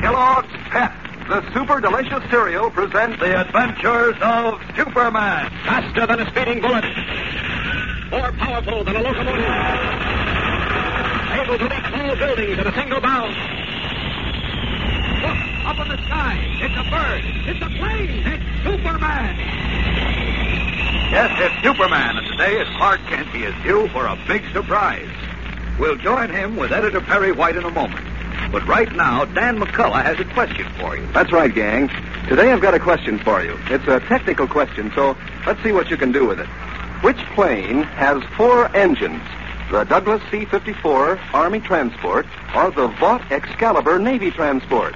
Kellogg's Pep, the super delicious cereal, presents The Adventures of Superman. Faster than a speeding bullet. More powerful than a locomotive. Able to leap tall buildings at a single bound. Look, up in the sky. It's a bird. It's a plane. It's Superman. Yes, it's Superman, and today as Clark Kent, he is due for a big surprise. We'll join him with Editor Perry White in a moment. But right now, Dan McCullough has a question for you. That's right, gang. Today I've got a question for you. It's a technical question, so let's see what you can do with it. Which plane has 4 engines? The Douglas C-54 Army Transport or the Vought Excalibur Navy Transport?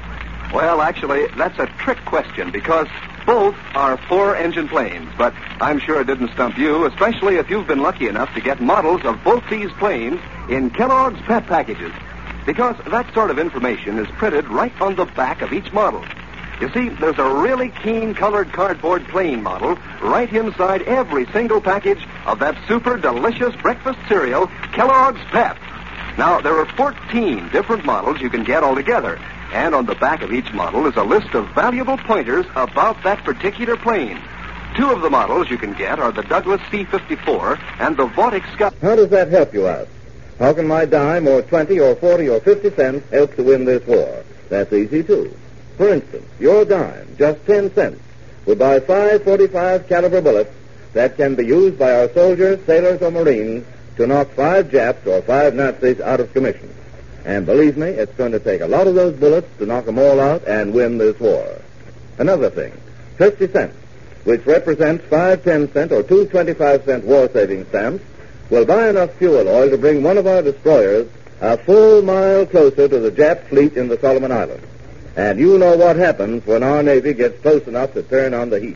Well, actually, that's a trick question because both are 4-engine planes, but I'm sure it didn't stump you, especially if you've been lucky enough to get models of both these planes in Kellogg's Pep packages. Because that sort of information is printed right on the back of each model. You see, there's a really keen colored cardboard plane model right inside every single package of that super delicious breakfast cereal, Kellogg's Pep. Now, there are 14 different models you can get altogether. And on the back of each model is a list of valuable pointers about that particular plane. 2 of the models you can get are the Douglas C-54 and the Vought Excalibur. How does that help you out? How can my dime or 20 or 40 or 50 cents help to win this war? That's easy, too. For instance, your dime, just 10 cents, would buy 5 .45 caliber bullets that can be used by our soldiers, sailors, or Marines to knock 5 Japs or 5 Nazis out of commission. And believe me, it's going to take a lot of those bullets to knock them all out and win this war. Another thing, 50 cents, which represents 5 10-cent or 2 25-cent war-saving stamps, will buy enough fuel oil to bring one of our destroyers a full mile closer to the Jap fleet in the Solomon Islands. And you know what happens when our Navy gets close enough to turn on the heat.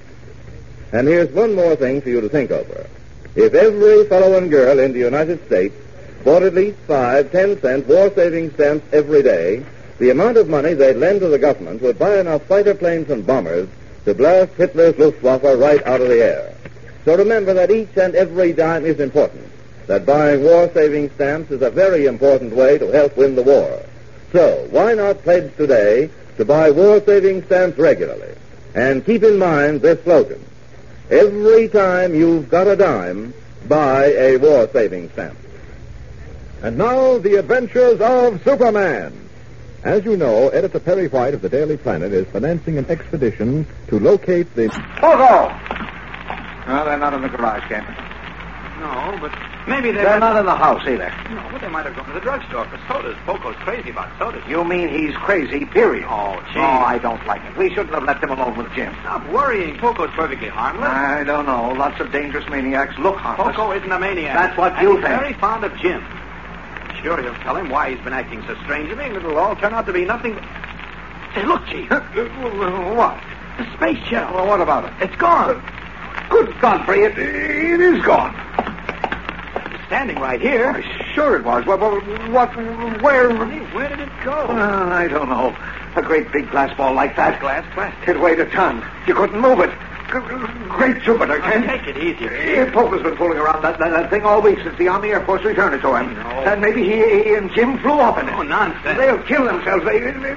And here's one more thing for you to think over. If every fellow and girl in the United States bought at least 5 10-cent war-saving stamps every day, the amount of money they'd lend to the government would buy enough fighter planes and bombers to blast Hitler's Luftwaffe right out of the air. So remember that each and every dime is important. That buying war-saving stamps is a very important way to help win the war. So, why not pledge today to buy war-saving stamps regularly? And keep in mind this slogan. Every time you've got a dime, buy a war-saving stamp. And now, the adventures of Superman. As you know, Editor Perry White of the Daily Planet is financing an expedition to locate the... Pogo! No, they're not in the garage, Captain. No, but maybe They're not in the house either. No, but they might have gone to the drugstore for sodas. Poco's crazy about sodas. You mean he's crazy, period? Oh, gee. No, I don't like it. We shouldn't have left him alone with Jim. Stop worrying. Poco's perfectly harmless. I don't know. Lots of dangerous maniacs look harmless. Poco isn't a maniac. That's what and you he's think. very fond of Jim. Sure, he'll tell him why he's been acting so strangely, and it'll all turn out to be nothing but... Say, look, Chief. What? The space shuttle. Well, what about it? It's gone. Good Godfrey, it is gone. It's standing right here. Why, sure it was. Where? Where did it go? I don't know. A great big glass ball like that. Glass plastic. It weighed a ton. You couldn't move it. Great Jupiter, Ken. Take it easier. Poco's been fooling around that thing all week since the Army Air Force returned it to him. No. And maybe he and Jim flew off in it. Oh, nonsense. They'll kill themselves.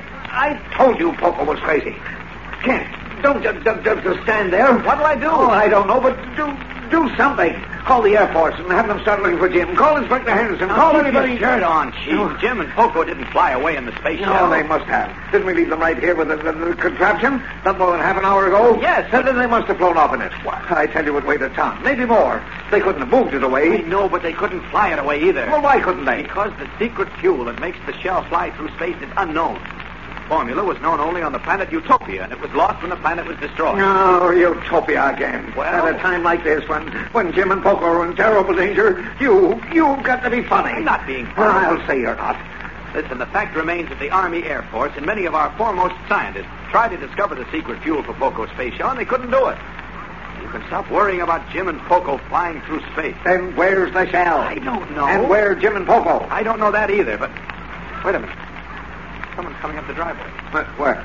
I told you Poco was crazy. Ken, don't just stand there. What'll I do? Oh, I don't know, but do something. Call the Air Force and have them start looking for Jim. Call Inspector Henderson. Call keep anybody. your shirt on, Chief. No. Jim and Poco didn't fly away in the space No, shuttle. they must have. Didn't we leave them right here with the contraption? Not more than half an hour ago? Yes. And then they must have flown off in it. I tell you, it weighed a ton. Maybe more. They couldn't have moved it away. I know, but they couldn't fly it away either. Well, why couldn't they? Because the secret fuel that makes the shell fly through space is unknown. Formula was known only on the planet Utopia, and it was lost when the planet was destroyed. Oh, Utopia again. Well- At a time like this, when Jim and Poco are in terrible danger, you've got to be funny. I'm not being funny. I'll say you're not. Listen, the fact remains that the Army Air Force and many of our foremost scientists tried to discover the secret fuel for Poco's space shell, and they couldn't do it. You can stop worrying about Jim and Poco flying through space. Then where's the shell? I don't know. And where Jim and Poco? I don't know that either, but... Wait a minute. Someone's coming up the driveway. Where?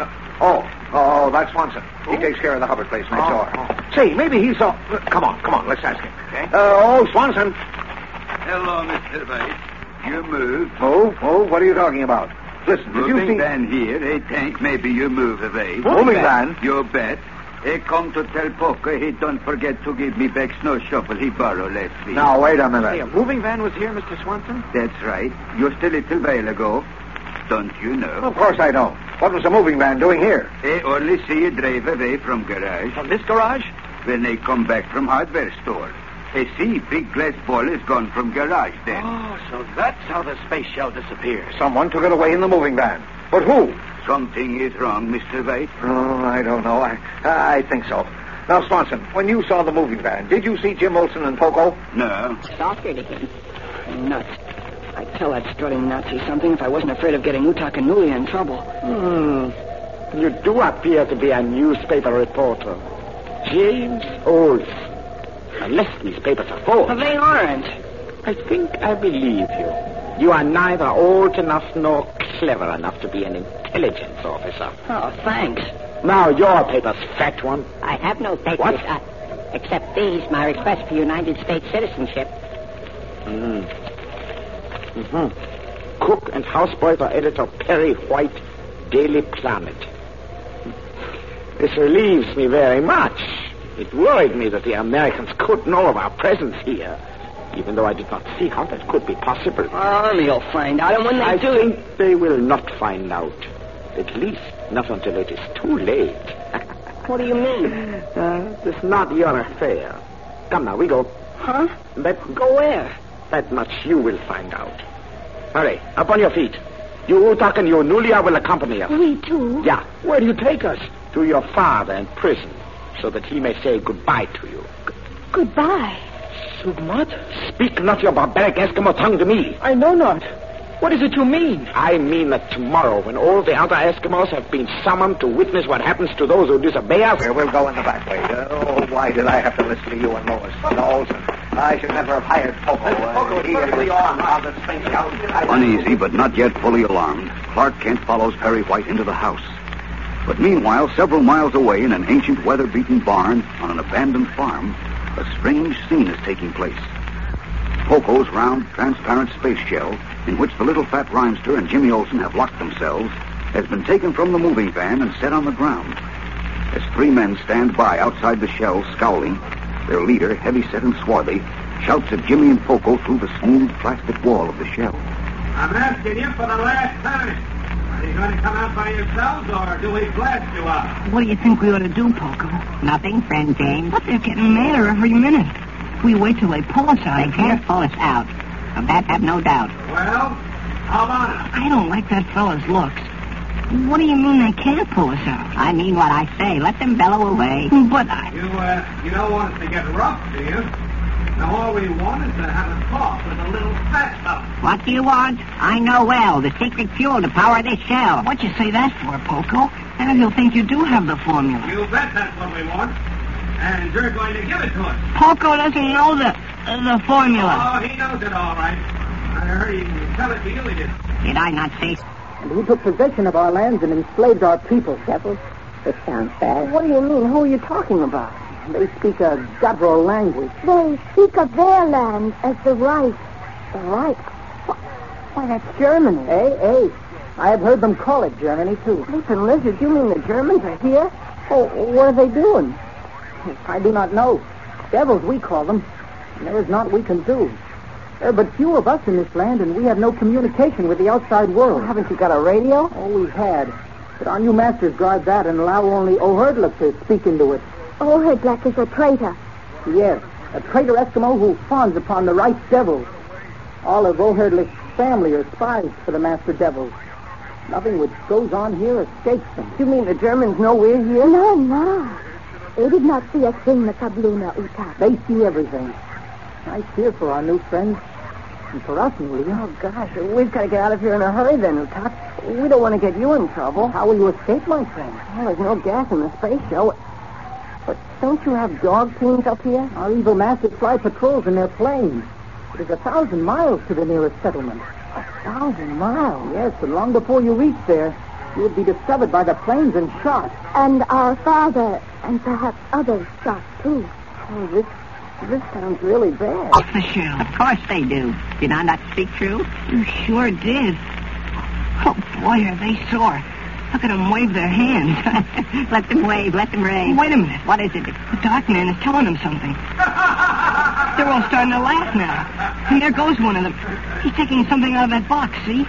Oh, that's Swanson. He takes care of the Hubbard place next door. Say, maybe he saw... Come on, let's ask him. Okay. Swanson. Hello, Mr. Bates. You moved. Move? What are you talking about? Listen, did you Moving see... van here. Hey, Tank, maybe you move away. Moving van? You bet. He come to tell Poker he don't forget to give me back snow shovel he borrowed last week. Now, wait a Hey, a minute. moving van was here, Mr. Swanson? That's right. Just a little while ago. Don't you know? Of course I don't. What was the moving van doing here? They only see you drive away from garage. From this garage? When they come back from hardware store. They see big glass ball is gone from garage then. Oh, so that's how the space shell disappears. Someone took it away in the moving van. But who? Something is wrong, Mr. White. Oh, I don't know. I think so. Now, Swanson, when you saw the moving van, did you see Jim Olsen and Poco? No. Softer to him. Nuts. I'd tell that strutting Nazi something if I wasn't afraid of getting Utak and Nulia in trouble. You do appear to be a newspaper reporter. James Olsen. Unless these papers are false. But they aren't. I think I believe you. You are neither old enough nor clever enough to be an intelligence officer. Oh, thanks. Now your paper's fat one. I have no papers, What? Except these, my request for United States citizenship. Cook and houseboy for editor Perry White, Daily Planet. This relieves me very much. It worried me that the Americans could know of our presence here, even though I did not see how that could be possible. Army'll find out, and when they I do... think they will not find out. At least not until it is too late. What do you mean? It's not your affair. Come now, we go. Huh? Go where? That much you will find out. Hurry, up on your feet. You Utak and you Nulia will accompany us. We too? Yeah. Where do you take us? To your father in prison, so that he may say goodbye to you. Goodbye. Sugmat? Speak not your barbaric Eskimo tongue to me. I know not. What is it you mean? I mean that tomorrow, when all the other Eskimos have been summoned to witness what happens to those who disobey us... We'll go in the back way. Oh, why did I have to listen to you and Lois? No, Olsen. I should never have hired Poco. Poco is perfectly armed on the space shell. Uneasy but not yet fully alarmed, Clark Kent follows Perry White into the house. But meanwhile, several miles away in an ancient weather-beaten barn on an abandoned farm, a strange scene is taking place. Poco's round, transparent space shell, in which the little fat rhymester and Jimmy Olsen have locked themselves, has been taken from the moving van and set on the ground. As three men stand by outside the shell, scowling, their leader, heavy-set and swarthy, shouts at Jimmy and Poco through the smooth plastic wall of the shell. I'm asking you for the last time. Are you going to come out by yourselves, or do we blast you out? What do you think we ought to do, Poco? Nothing, friend James. But they're getting madder every minute. If we wait till they pull us out... They can't pull us out. Of that, have no doubt. Well, how about it? I don't like that fella's looks. What do you mean they can't pull us out? I mean what I say. Let them bellow away. But You don't want us to get rough, do you? Now, all we want is to have a talk with a little fat stuff. What do you want? I know well. The secret fuel to power this shell. What'd you say that for, Poco? Now he'll think you do have the formula. You bet that's what we want. And you're going to give it to us. Poco doesn't know the formula. Oh, he knows it all right. I heard he tell it to you, he did. Did I not say so? And he took possession of our lands and enslaved our people, devils. This sounds bad. What do you mean? Who are you talking about? They speak a guttural language. They speak of their land as the Reich. The Reich? Why, that's Germany. Hey. I have heard them call it Germany, too. Sleeping lizard, you mean the Germans are here? Oh, what are they doing? I do not know. Devils, we call them. And there is naught we can do. There are but few of us in this land, and we have no communication with the outside world. Haven't you got a radio? Oh, we had. But our new masters guard that and allow only O'Herdluck to speak into it. O'Herdluck is a traitor. Yes, a traitor Eskimo who fawns upon the right devils. All of O'Herdluck's family are spies for the master devils. Nothing which goes on here escapes them. You mean the Germans know we're here? No. They did not see us bring the Kabluna, Utak. They see everything. I fear for our new friends. And for us, Nulia. Oh, gosh, we've got to get out of here in a hurry then, Utak. We don't want to get you in trouble. How will you escape, my friend? Well, there's no gas in the space shell. But don't you have dog teams up here? Our evil masters fly patrols in their planes. It is 1,000 miles to the nearest settlement. 1,000 miles? Yes, and long before you reach there, you would be discovered by the planes and shot. And our father, and perhaps others shot, too. Oh, this sounds really bad. Off the shell. Of course they do. Did I not speak true? You sure did. Oh, boy, are they sore. Look at them wave their hands. Let them wave. Let them rave. Wait a minute. What is it? The dark man is telling them something. They're all starting to laugh now. And there goes one of them. He's taking something out of that box, see?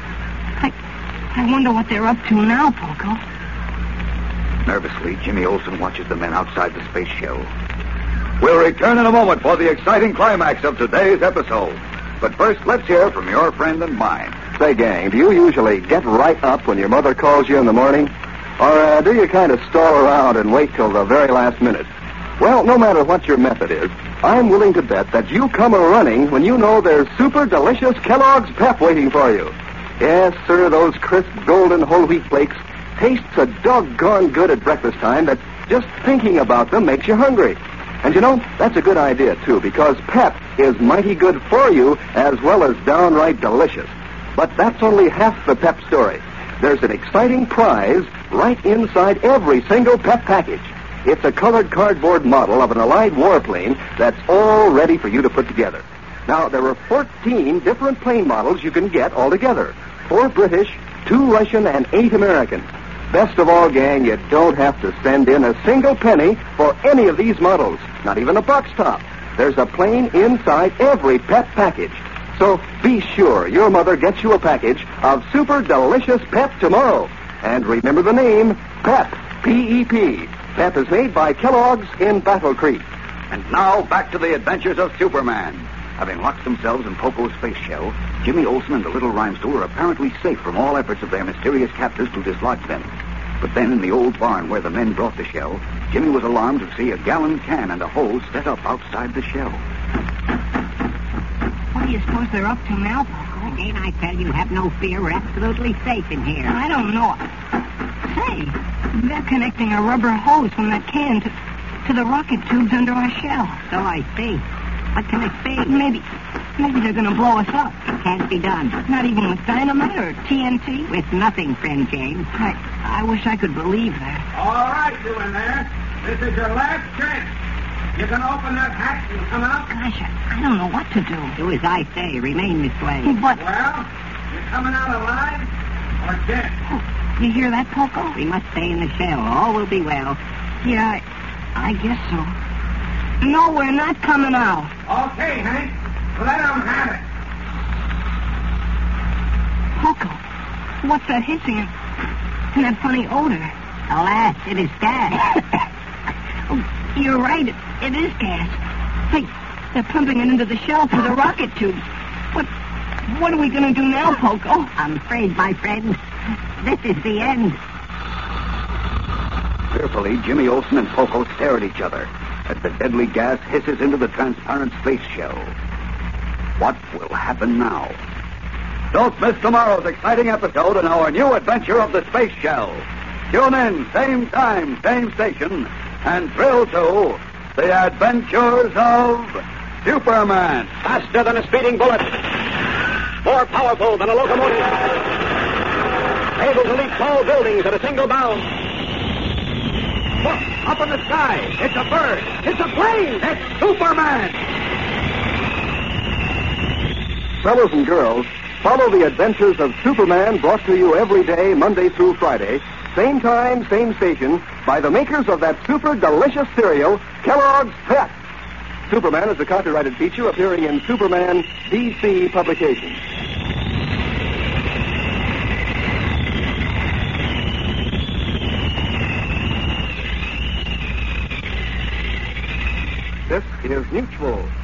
I wonder what they're up to now, Poco. Nervously, Jimmy Olsen watches the men outside the space shell. We'll return in a moment for the exciting climax of today's episode. But first, let's hear from your friend and mine. Say, gang, do you usually get right up when your mother calls you in the morning? Or do you kind of stall around and wait till the very last minute? Well, no matter what your method is, I'm willing to bet that you come a-running when you know there's super delicious Kellogg's Pep waiting for you. Yes, sir, those crisp golden whole wheat flakes taste so doggone good at breakfast time that just thinking about them makes you hungry. And you know, that's a good idea, too, because Pep is mighty good for you as well as downright delicious. But that's only half the Pep story. There's an exciting prize right inside every single Pep package. It's a colored cardboard model of an Allied warplane that's all ready for you to put together. Now, there are 14 different plane models you can get altogether. 4 British, 2 Russian, and 8 American. Best of all, gang, you don't have to send in a single penny for any of these models, not even a box top. There's a plane inside every Pep package. So be sure your mother gets you a package of super delicious Pep tomorrow. And remember the name, Pep, P-E-P. Pep is made by Kellogg's in Battle Creek. And now, back to the adventures of Superman. Having locked themselves in Poco's space shell, Jimmy Olsen and the Little Rhymester were apparently safe from all efforts of their mysterious captors to dislodge them. But then in the old barn where the men brought the shell, Jimmy was alarmed to see a gallon can and a hose set up outside the shell. What do you suppose they're up to now, Poco? Again, I tell you, have no fear. We're absolutely safe in here. I don't know. Say, they're connecting a rubber hose from that can to the rocket tubes under our shell. So I see. What can it be? Maybe they're going to blow us up. It can't be done. Not even with dynamite or TNT? With nothing, friend James. I wish I could believe that. All right, you in there. This is your last chance. You can open that hatch and come out. Gosh, I don't know what to do. Do as I say. Remain this way. But... Well, you're coming out alive or dead? Oh, you hear that, Poco? We must stay in the shell. All will be well. Yeah, I guess so. No, we're not coming out. Okay, Hank. Let them have it. Poco, what's that hissing and that funny odor? Alas, it is gas. Oh, you're right. It is gas. Hey, they're pumping it into the shell through the rocket tubes. What are we going to do now, Poco? I'm afraid, my friend, this is the end. Fearfully, Jimmy Olsen and Poco stare at each other as the deadly gas hisses into the transparent space shell. What will happen now? Don't miss tomorrow's exciting episode in our new adventure of the space shell. Tune in, same time, same station, and thrill to the adventures of Superman. Faster than a speeding bullet. More powerful than a locomotive. Able to leap tall buildings at a single bound. Look, up in the sky. It's a bird. It's a plane. It's Superman. Fellows and girls, follow the adventures of Superman brought to you every day, Monday through Friday, same time, same station, by the makers of that super delicious cereal, Kellogg's Pep. Superman is a copyrighted feature appearing in Superman DC publications. This is Mutual.